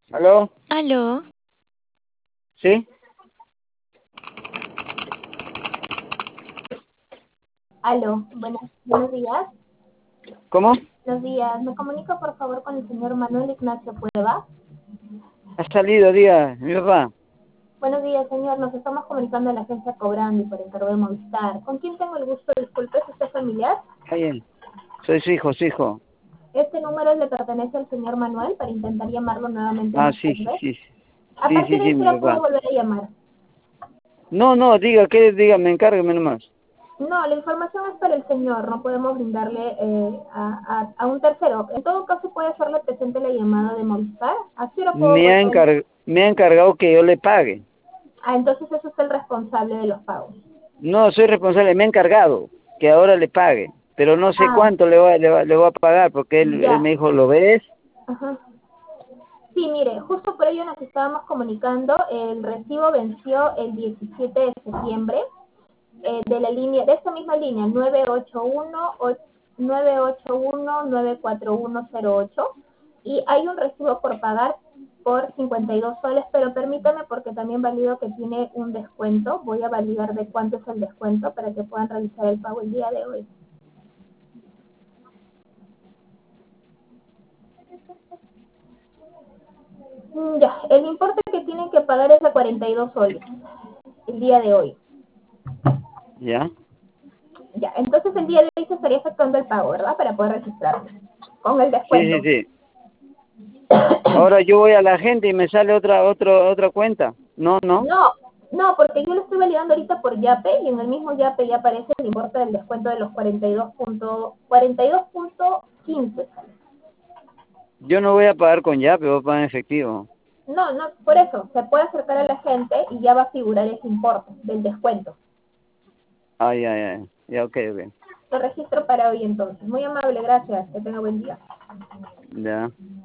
¿Aló? Aló, ¿Sí? Aló, buenos días. ¿Cómo? Buenos días. ¿Me comunico por favor con el señor Manuel Ignacio Cueva? Ha salido, diga, mi papá. Buenos días, señor. Nos estamos comunicando en la agencia Cobrandi por encargo de Movistar. ¿Con quién tengo el gusto? Disculpe, ¿es usted familiar? Está bien. Soy su hijo, su hijo. Este número le pertenece al señor Manuel para intentar llamarlo nuevamente Ah, más sí, sí, tarde. sí. A Sí, partir sí, de sí, qué mi hora puedo papá. volver a llamar. No, no, diga, ¿qué? Dígame, encárgueme nomás. No, la información es para el señor. No podemos brindarle a un tercero. En todo caso, puede hacerle presente la llamada de Movistar. Así lo puedo volver. Me ha encargado que yo le pague. Ah, entonces es usted el responsable de los pagos. No, soy responsable, me ha encargado que ahora le pague. Pero no sé Ah, cuánto le voy a pagar, porque él ya. me dijo, ¿lo ves? Ajá. Sí, mire, justo por ello nos estábamos comunicando. El recibo venció el 17 de septiembre de la línea, de esta misma línea, 981-941-94108. Y hay un recibo por pagar por 52 soles, pero permítame porque también valido que tiene un descuento. Voy a validar de cuánto es el descuento para que puedan realizar el pago el día de hoy. Ya, el importe que tienen que pagar es de 42 soles el día de hoy. ¿Ya? Ya, entonces el día de hoy se estaría efectuando el pago, ¿verdad? Para poder registrarlo con el Sí, sí, descuento. sí. Ahora yo voy a la gente y me sale otra cuenta. No, no. No, no, porque yo lo estoy validando ahorita por Yape y en el mismo Yape ya aparece el importe del descuento de los 42.15. Yo no voy a pagar con Yape, voy a pagar en efectivo. No, no, por eso, se puede acercar a la gente y ya va a figurar ese importe del descuento. Ay, ay, ay. Ya, ok, ok. Lo registro para hoy entonces. Muy amable, gracias. Que tenga buen día. Ya.